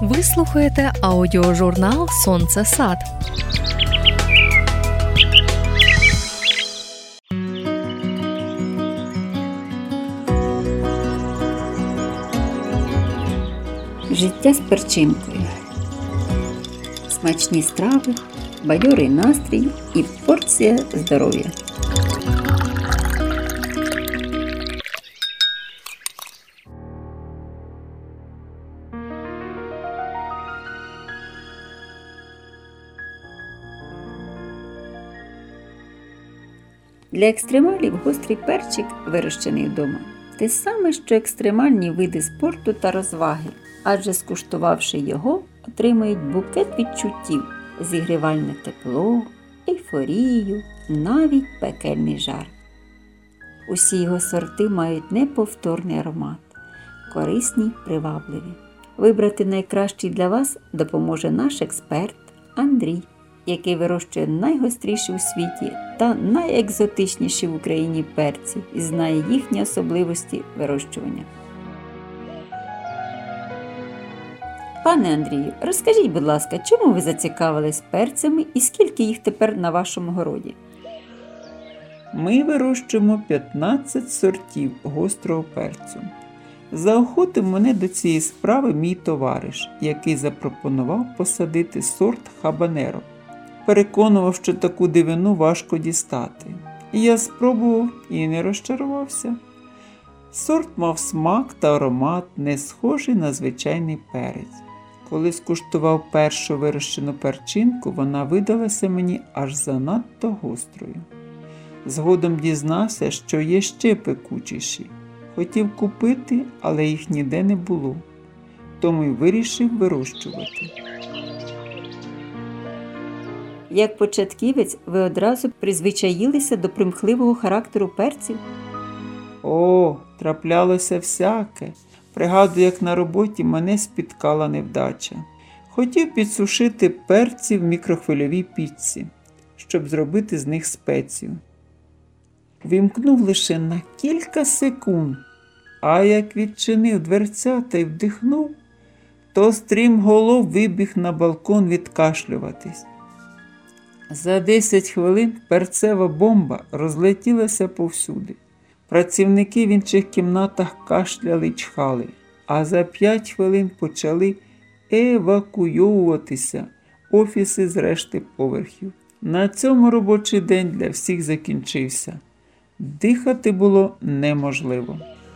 Ви слухаєте аудіожурнал «Сонце-сад». Життя з перчинкою. Смачні страви, бадьорий настрій і порція здоров'я. Для екстремалів гострий перчик, вирощений вдома, те саме, що екстремальні види спорту та розваги, адже скуштувавши його, отримають букет відчуттів, зігрівальне тепло, ейфорію, навіть пекельний жар. Усі його сорти мають неповторний аромат, корисні й привабливі. Вибрати найкращий для вас допоможе наш експерт Андрій, який вирощує найгостріші у світі та найекзотичніші в Україні перці і знає їхні особливості вирощування. Пане Андрію, розкажіть, будь ласка, чому ви зацікавились перцями і скільки їх тепер на вашому городі? Ми вирощуємо 15 сортів гострого перцю. Заохотив мене до цієї справи мій товариш, який запропонував посадити сорт хабанеро. Переконував, що таку дивину важко дістати. І я спробував і не розчарувався. Сорт мав смак та аромат, не схожий на звичайний перець. Коли скуштував першу вирощену перчинку, вона видалася мені аж занадто гострою. Згодом дізнався, що є ще пекучіші. Хотів купити, але їх ніде не було. Тому й вирішив вирощувати. Як початківець, ви одразу призвичаїлися до примхливого характеру перців? О, траплялося всяке. Пригадую, як на роботі мене спіткала невдача. Хотів підсушити перці в мікрохвильовій пічці, щоб зробити з них спецію. Вімкнув лише на кілька секунд, а як відчинив дверцята й вдихнув, то стрімголов вибіг на балкон відкашлюватись. За 10 хвилин перцева бомба розлетілася повсюди. Працівники в інших кімнатах кашляли й чхали, а за 5 хвилин почали евакуйовуватися офіси з решти поверхів. На цьому робочий день для всіх закінчився. Дихати було неможливо.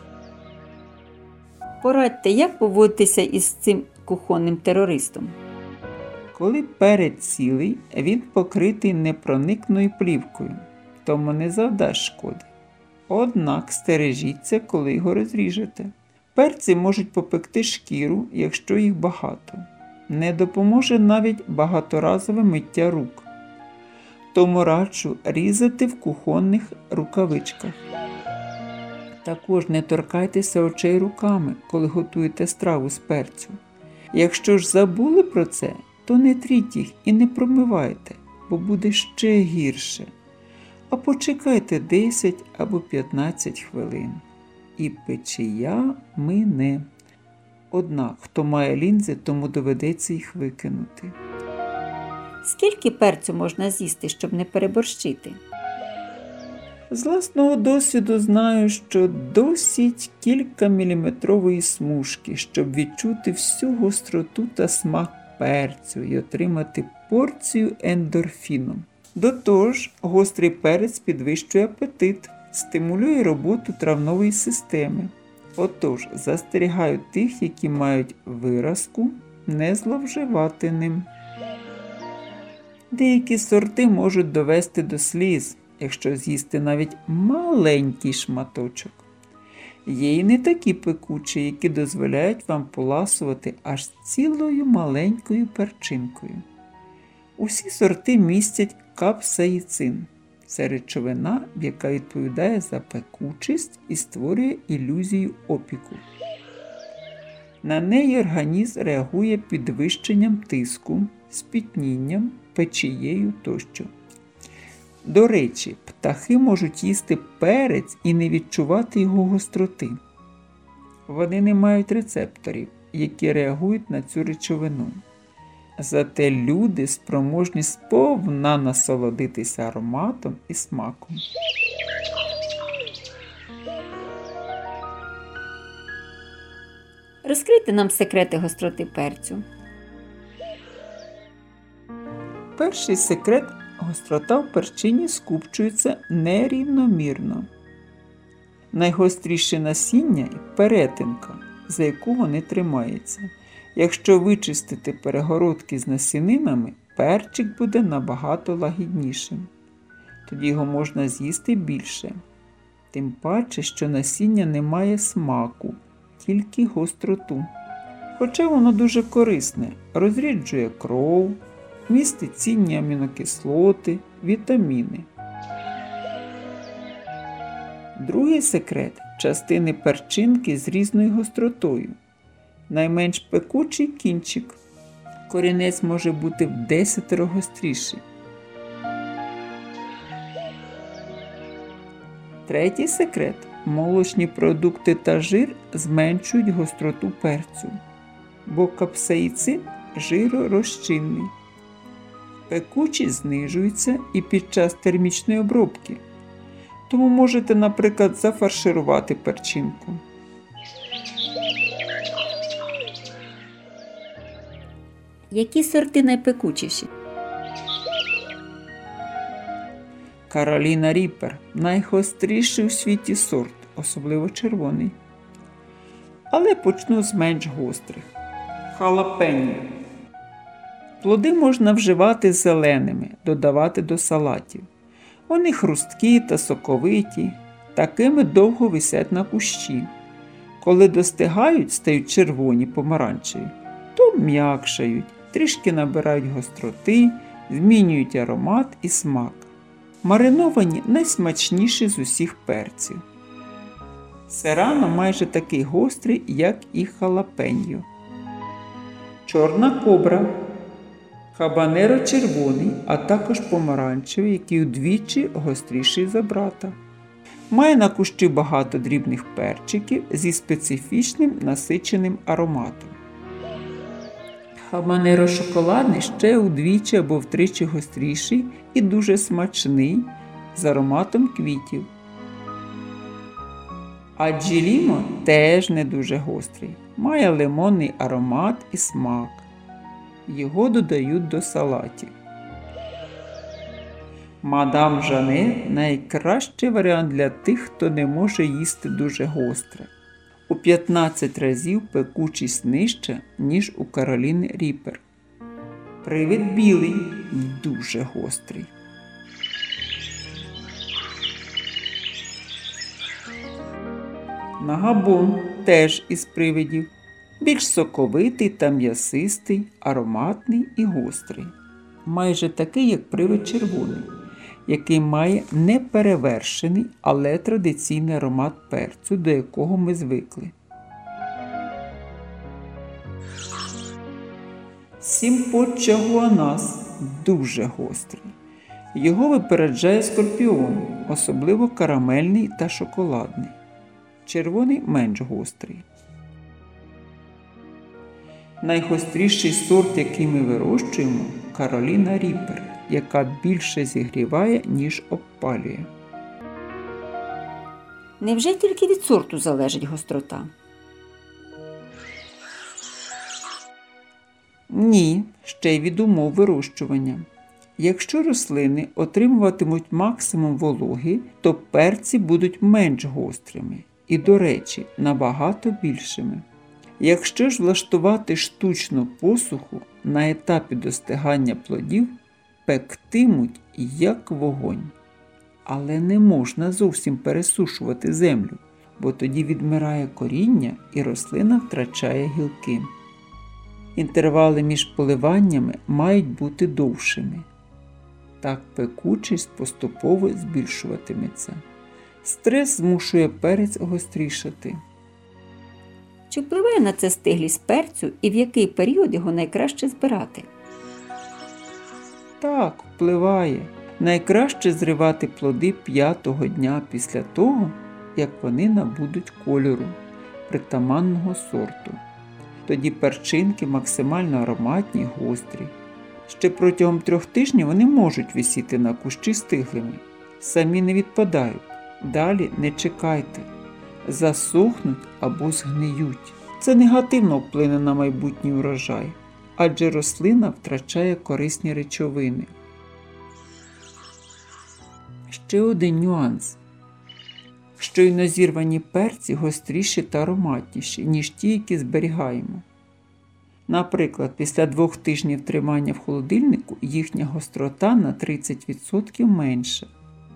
Порадьте, як поводитися із цим кухонним терористом? Коли перець цілий, він покритий непроникною плівкою, тому не завдасть шкоди. Однак стережіться, коли його розріжете. Перці можуть попекти шкіру, якщо їх багато. Не допоможе навіть багаторазове миття рук. Тому раджу різати в кухонних рукавичках. Також не торкайтеся очей руками, коли готуєте страву з перцю. Якщо ж забули про це, то не тріть їх і не промивайте, бо буде ще гірше. А почекайте 10 або 15 хвилин. І печія мине. Однак, хто має лінзи, тому доведеться їх викинути. Скільки перцю можна з'їсти, щоб не переборщити? З власного досвіду знаю, що досить кількаміліметрової смужки, щоб відчути всю гостроту та смак перцю і отримати порцію ендорфіну. До того ж, гострий перець підвищує апетит, стимулює роботу травної системи. Отож, застерігаю тих, які мають виразку, не зловживати ним. Деякі сорти можуть довести до сліз, якщо з'їсти навіть маленький шматочок. Є й не такі пекучі, які дозволяють вам поласувати аж цілою маленькою перчинкою. Усі сорти містять капсаїцин. Це речовина, яка відповідає за пекучість і створює ілюзію опіку. На неї організм реагує підвищенням тиску, спітнінням, печією тощо. До речі, птахи можуть їсти перець і не відчувати його гостроти. Вони не мають рецепторів, які реагують на цю речовину. Зате люди спроможні сповна насолодитися ароматом і смаком. Розкрийте нам секрети гостроти перцю. Перший секрет – гострота в перчині скупчується нерівномірно. Найгостріше насіння і перетинка, за яку вони тримаються. Якщо вичистити перегородки з насінинами, перчик буде набагато лагіднішим. Тоді його можна з'їсти більше. Тим паче, що насіння не має смаку, тільки гостроту. Хоча воно дуже корисне, розріджує кров, містить цінні амінокислоти, вітаміни. Другий секрет – частини перчинки з різною гостротою. Найменш пекучий кінчик. Корінець може бути в 10 гостріший. Третій секрет – молочні продукти та жир зменшують гостроту перцю, бо капсаїцин жиророзчинний. Пекучість знижується і під час термічної обробки. Тому можете, наприклад, зафарширувати перчинку. Які сорти найпекучіші? Кароліна Ріпер – найгостріший у світі сорт, особливо червоний. Але почну з менш гострих. Халапеньо. Плоди можна вживати зеленими, додавати до салатів. Вони хрусткі та соковиті, такими довго висять на кущі. Коли достигають, стають червоні, помаранчеві, то м'якшають, трішки набирають гостроти, змінюють аромат і смак. Мариновані найсмачніші з усіх перців. Серано майже такий гострий, як і халапеньо. Чорна кобра. Хабанеро червоний, а також помаранчевий, який удвічі гостріший за брата. Має на кущі багато дрібних перчиків зі специфічним насиченим ароматом. Хабанеро шоколадний ще удвічі або втричі гостріший і дуже смачний, з ароматом квітів. А джелімо теж не дуже гострий, має лимонний аромат і смак. Його додають до салатів. Мадам Жане – найкращий варіант для тих, хто не може їсти дуже гостре. У 15 разів пекучість нижча, ніж у Кароліни Ріпер. Привид білий – дуже гострий. Нагабон теж із привидів. Більш соковитий та м'ясистий, ароматний і гострий. Майже такий, як привид червоний, який має неперевершений, але традиційний аромат перцю, до якого ми звикли. Сімпочча гуанас дуже гострий. Його випереджає скорпіон, особливо карамельний та шоколадний. Червоний менш гострий. Найгостріший сорт, який ми вирощуємо – Кароліна Ріпер, яка більше зігріває, ніж обпалює. Невже тільки від сорту залежить гострота? Ні, ще й від умов вирощування. Якщо рослини отримуватимуть максимум вологи, то перці будуть менш гострими і, до речі, набагато більшими. Якщо ж влаштувати штучну посуху, на етапі достигання плодів пектимуть як вогонь. Але не можна зовсім пересушувати землю, бо тоді відмирає коріння і рослина втрачає гілки. Інтервали між поливаннями мають бути довшими. Так пекучість поступово збільшуватиметься. Стрес змушує перець гострішати. Чи впливає на це стиглість перцю і в який період його найкраще збирати? Так, впливає. Найкраще зривати плоди 5-го дня після того, як вони набудуть кольору притаманного сорту. Тоді перчинки максимально ароматні й гострі. Ще протягом 3 тижнів вони можуть висіти на кущі стиглими. Самі не відпадають. Далі не чекайте. Засохнуть або згниють. Це негативно вплине на майбутній урожай, адже рослина втрачає корисні речовини. Ще один нюанс. Щойно зірвані перці гостріші та ароматніші, ніж ті, які зберігаємо. Наприклад, після 2 тижнів тримання в холодильнику їхня гострота на 30% менша.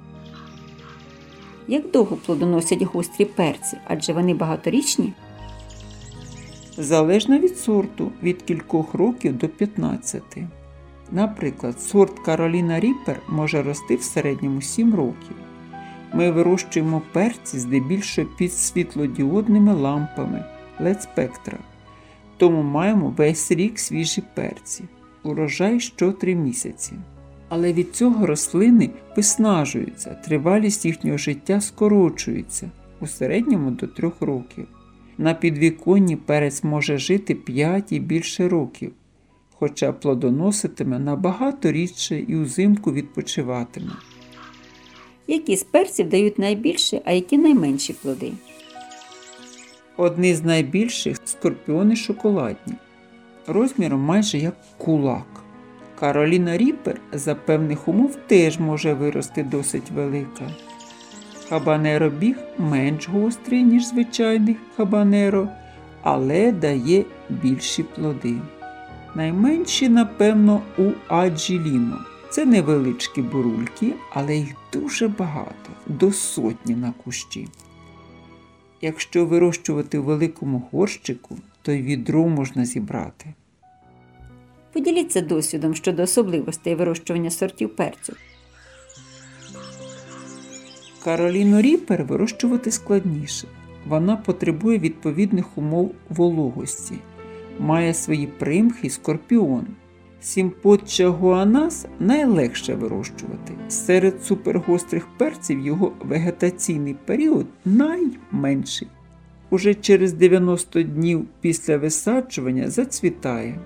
Як довго плодоносять гострі перці, адже вони багаторічні? Залежно від сорту, від кількох років до 15. Наприклад, сорт Carolina Reaper може рости в середньому 7 років. Ми вирощуємо перці здебільшого під світлодіодними лампами LED Spectra, тому маємо весь рік свіжі перці, урожай що 3 місяці. Але від цього рослини виснажуються, тривалість їхнього життя скорочується, у середньому до 3 років. На підвіконні перець може жити 5 і більше років, хоча плодоноситиме набагато рідше і узимку відпочиватиме. Які з перців дають найбільше, а які найменші плоди? Одні з найбільших – скорпіони шоколадні, розміром майже як кулак. Carolina Reaper за певних умов теж може вирости досить велика. Хабанеро біг менш гострий, ніж звичайний хабанеро, але дає більші плоди. Найменші, напевно, у Аджіліно. Це невеличкі бурульки, але їх дуже багато, до 100 на кущі. Якщо вирощувати в великому горщику, то й відро можна зібрати. Поділіться досвідом щодо особливостей вирощування сортів перцю. Carolina Reaper вирощувати складніше. Вона потребує відповідних умов вологості. Має свої примхи й скорпіон. Сімпочча гуанас найлегше вирощувати. Серед супергострих перців його вегетаційний період найменший. Уже через 90 днів після висаджування зацвітає.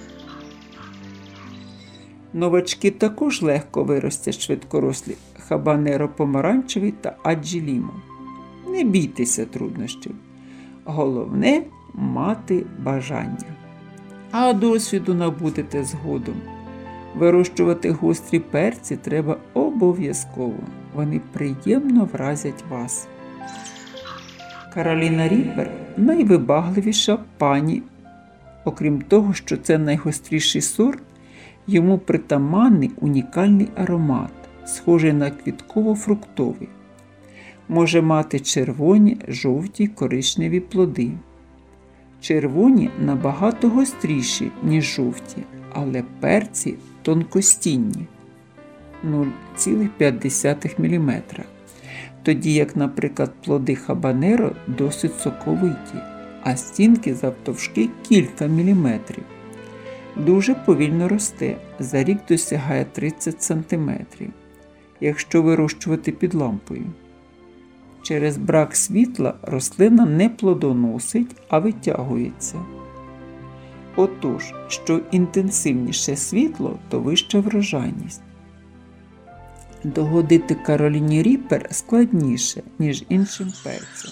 Новачки також легко виростять швидкорослі хабанеро помаранчевий та аджіліно. Не бійтеся труднощів. Головне – мати бажання. А досвіду набудете згодом. Вирощувати гострі перці треба обов'язково. Вони приємно вразять вас. Carolina Reaper – найвибагливіша пані. Окрім того, що це найгостріший сорт, йому притаманний унікальний аромат, схожий на квітково-фруктовий. Може мати червоні, жовті й коричневі плоди. Червоні набагато гостріші, ніж жовті, але перці тонкостінні – 0,5 мм. Тоді як, наприклад, плоди хабанеро досить соковиті, а стінки завтовшки кілька міліметрів. Дуже повільно росте, за рік досягає 30 см, якщо вирощувати під лампою. Через брак світла рослина не плодоносить, а витягується. Отож, що інтенсивніше світло, то вища врожайність. Догодити Carolina Reaper складніше, ніж іншим перцям.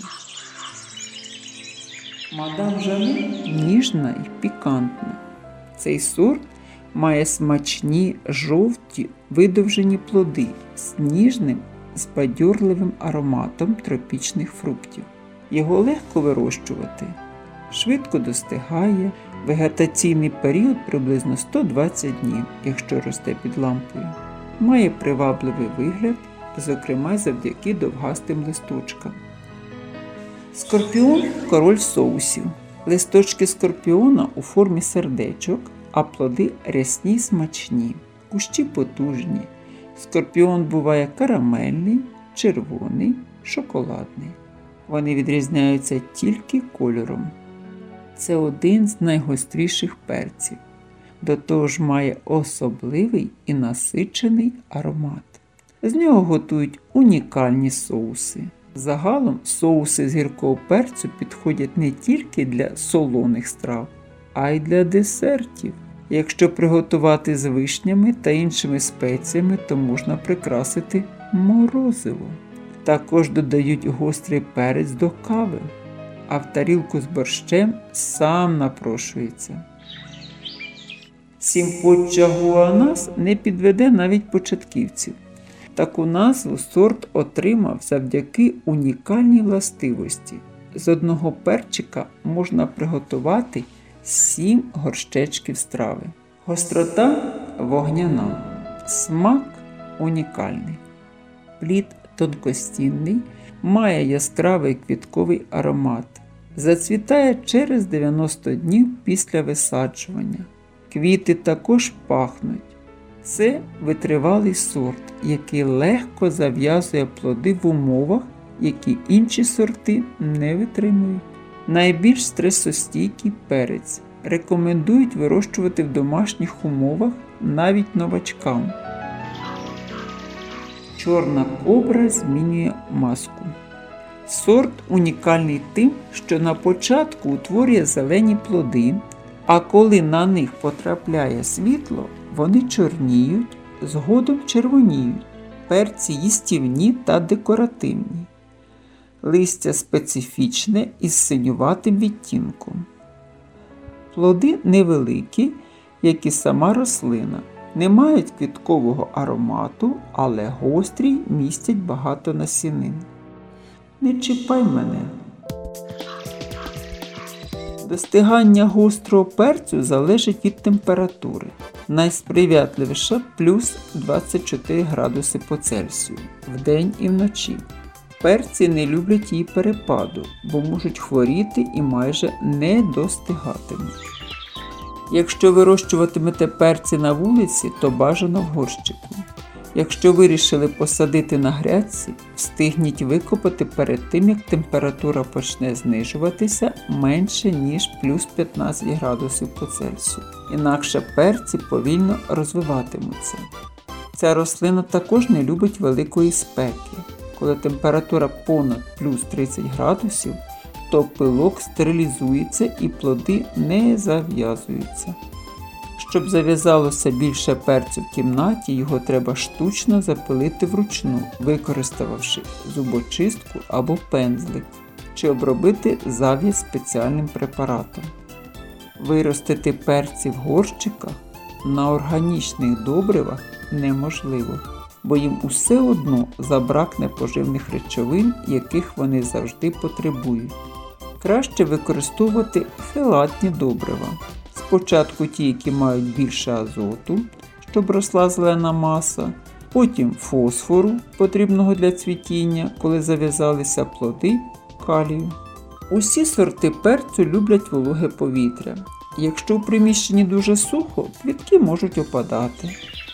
Мадам Жанет ніжна і пікантна. Цей сорт має смачні, жовті, видовжені плоди з ніжним, збадьорливим ароматом тропічних фруктів. Його легко вирощувати, швидко достигає, вегетаційний період приблизно 120 днів, якщо росте під лампою. Має привабливий вигляд, зокрема завдяки довгастим листочкам. Скорпіон – король соусів. Листочки скорпіона у формі сердечок, а плоди рясні й смачні, кущі потужні. Скорпіон буває карамельний, червоний, шоколадний. Вони відрізняються тільки кольором. Це один з найгостріших перців. До того ж має особливий і насичений аромат. З нього готують унікальні соуси. Загалом соуси з гіркого перцю підходять не тільки для солоних страв, а й для десертів. Якщо приготувати з вишнями та іншими спеціями, то можна прикрасити морозиво. Також додають гострий перець до кави, а в тарілку з борщем сам напрошується. Сімпочча гуанас не підведе навіть початківців. Таку назву сорт отримав завдяки унікальній властивості. З одного перчика можна приготувати 7 горщечків страви. Гострота вогняна, смак унікальний. Плід тонкостінний, має яскравий квітковий аромат. Зацвітає через 90 днів після висаджування. Квіти також пахнуть. Це витривалий сорт, який легко зав'язує плоди в умовах, які інші сорти не витримують. Найбільш стресостійкий перець. Рекомендують вирощувати в домашніх умовах навіть новачкам. Чорна кобра змінює маску. Сорт унікальний тим, що на початку утворює зелені плоди, а коли на них потрапляє світло, вони чорніють, згодом червоніють. Перці їстівні та декоративні. Листя специфічне із синюватим відтінком. Плоди невеликі, як і сама рослина. Не мають квіткового аромату, але гострі, містять багато насінин. Не чіпай мене. Достигання гострого перцю залежить від температури. Найсприятливіша – плюс 24 градуси по Цельсію, вдень і вночі. Перці не люблять її перепаду, бо можуть хворіти і майже не достигатимуть. Якщо вирощуватимете перці на вулиці, то бажано в горщику. Якщо вирішили посадити на грядці, встигніть викопати перед тим, як температура почне знижуватися менше, ніж плюс 15 градусів по Цельсію. Інакше перці повільно розвиватимуться. Ця рослина також не любить великої спеки. Коли температура понад плюс 30 градусів, то пилок стерилізується і плоди не зав'язуються. Щоб зав'язалося більше перцю в кімнаті, його треба штучно запилити вручну, використавши зубочистку або пензлик, чи обробити зав'яз спеціальним препаратом. Виростити перці в горщиках на органічних добривах неможливо, бо їм усе одно забракне поживних речовин, яких вони завжди потребують. Краще використовувати хелатні добрива. Спочатку ті, які мають більше азоту, щоб росла зелена маса, потім фосфору, потрібного для цвітіння, коли зав'язалися плоди, калію. Усі сорти перцю люблять вологе повітря. Якщо в приміщенні дуже сухо, квітки можуть опадати.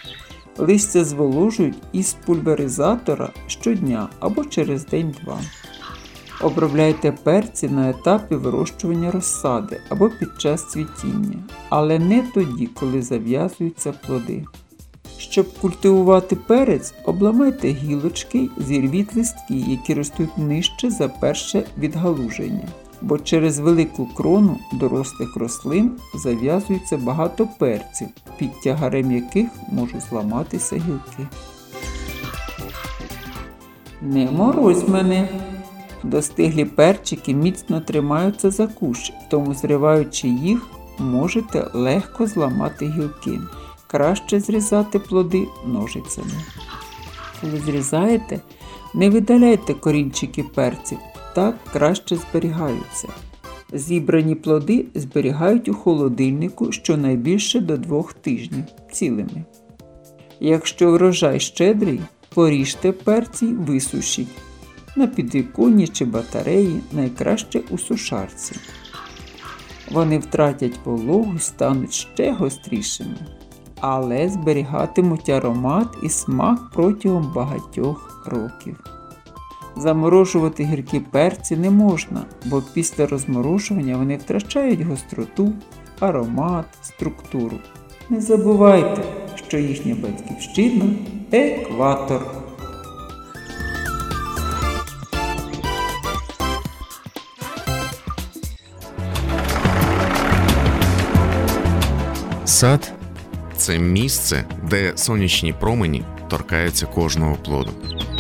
Листя зволожують із пульверизатора щодня або через день-два. Обробляйте перці на етапі вирощування розсади або під час цвітіння, але не тоді, коли зав'язуються плоди. Щоб культивувати перець, обламайте гілочки, зірвіть листки, які ростуть нижче за перше відгалуження, бо через велику крону дорослих рослин зав'язується багато перців, під тягарем яких можуть зламатися гілки. Не морозь мене! Достиглі перчики міцно тримаються за кущ, тому зриваючи їх, можете легко зламати гілки. Краще зрізати плоди ножицями. Коли зрізаєте, не видаляйте корінчики перців, так краще зберігаються. Зібрані плоди зберігають у холодильнику щонайбільше до 2 тижнів цілими. Якщо врожай щедрий, поріжте перці й висушіть. На підвіконні чи батареї, найкраще у сушарці. Вони втратять вологу й стануть ще гострішими, але зберігатимуть аромат і смак протягом багатьох років. Заморожувати гіркі перці не можна, бо після розморожування вони втрачають гостроту, аромат, структуру. Не забувайте, що їхня батьківщина – екватор. Сад – це місце, де сонячні промені торкаються кожного плоду.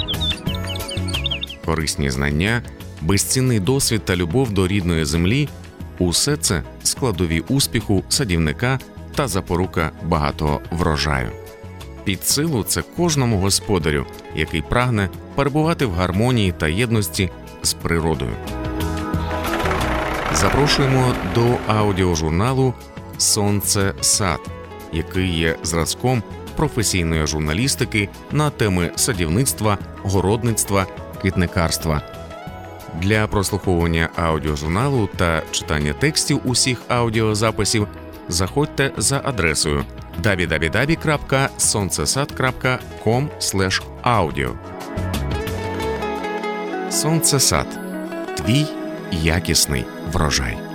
Корисні знання, безцінний досвід та любов до рідної землі – усе це складові успіху садівника та запорука багатого врожаю. Під силу це кожному господарю, який прагне перебувати в гармонії та єдності з природою. Запрошуємо до аудіожурналу «Сонце Сад», який є зразком професійної журналістики на теми садівництва, городництва, квітникарства. Для прослуховування аудіожурналу та читання текстів усіх аудіозаписів заходьте за адресою www.soncesad.com/audio. «Сонце Сад» – твій якісний врожай.